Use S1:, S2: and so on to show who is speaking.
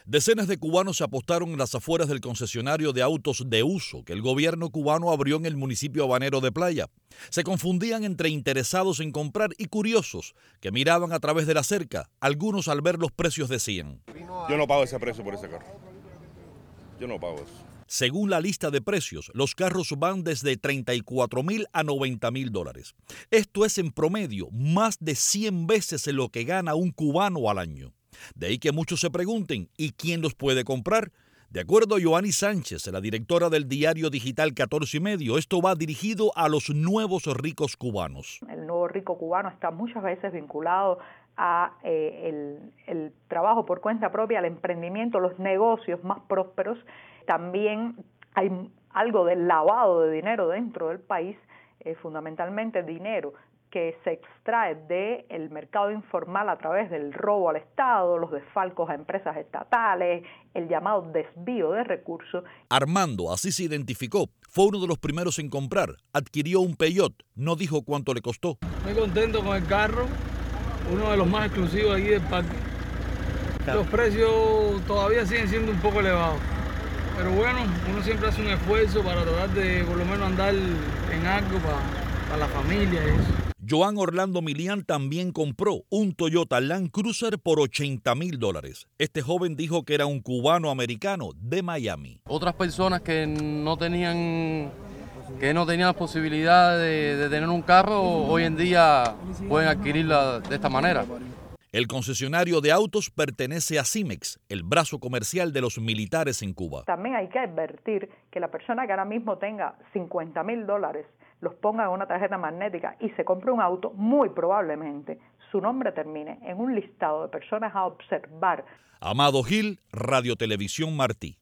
S1: Decenas de cubanos se apostaron en las afueras del concesionario de autos de uso que el gobierno cubano abrió en el municipio habanero de Playa. Se confundían entre interesados en comprar y curiosos que miraban a través de la cerca. Algunos al ver los precios decían:
S2: yo no pago ese precio por ese carro. Yo no pago eso.
S1: Según la lista de precios, los carros van desde $34,000 a $90,000. Esto es en promedio más de 100 veces lo que gana un cubano al año. De ahí que muchos se pregunten, ¿y quién los puede comprar? De acuerdo a Joanny Sánchez, la directora del diario digital 14 y medio, esto va dirigido a los nuevos ricos cubanos.
S3: El nuevo rico cubano está muchas veces vinculado a el trabajo por cuenta propia, al emprendimiento, los negocios más prósperos. También hay algo del lavado de dinero dentro del país, fundamentalmente dinero que se extrae del mercado informal a través del robo al Estado, los desfalcos a empresas estatales, el llamado desvío de recursos.
S1: Armando, así se identificó, fue uno de los primeros en comprar. Adquirió un Peugeot, no dijo cuánto le costó.
S4: Muy contento con el carro, uno de los más exclusivos aquí del parque. Los precios todavía siguen siendo un poco elevados, pero bueno, uno siempre hace un esfuerzo para tratar de por lo menos andar en algo para la familia y eso.
S1: Joan Orlando Milián también compró un Toyota Land Cruiser por $80,000. Este joven dijo que era un cubano americano de Miami.
S5: Otras personas que no tenían la posibilidad de tener un carro, hoy en día pueden adquirirla de esta manera.
S1: El concesionario de autos pertenece a Cimex, el brazo comercial de los militares en Cuba.
S3: También hay que advertir que la persona que ahora mismo tenga $50,000, los ponga en una tarjeta magnética y se compre un auto, muy probablemente su nombre termine en un listado de personas a observar.
S1: Amado Gil, Radio Televisión Martí.